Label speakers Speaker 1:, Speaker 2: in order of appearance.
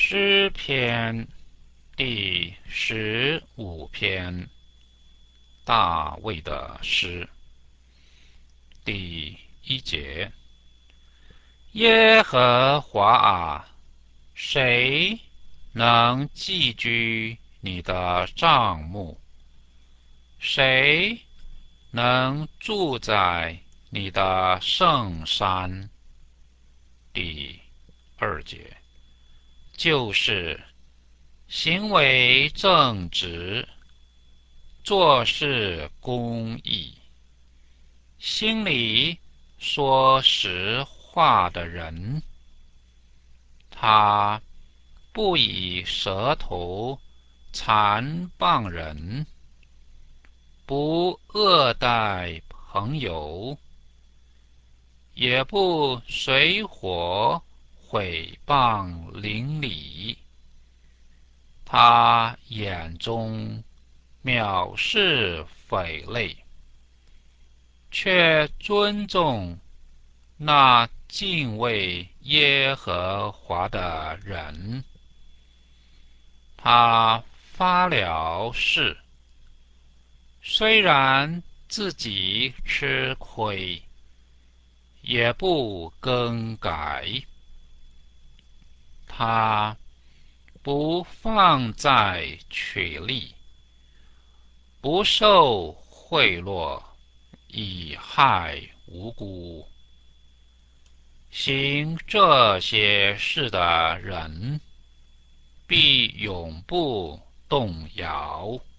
Speaker 1: 诗篇第15篇，大卫的诗，第1节：耶和华啊，谁能寄居你的帐幕？谁能住在你的圣山？第2节：就是行为正直，做事公义，心里说实话的人。他不以舌头残谤人，不恶待朋友，也不随伙毁谤邻里。他眼中藐视匪类，却尊重那敬畏耶和华的人。他发了誓，虽然自己吃亏，也不更改。他不放债取利，不受贿赂，以害无辜。行这些事的人，必永不动摇。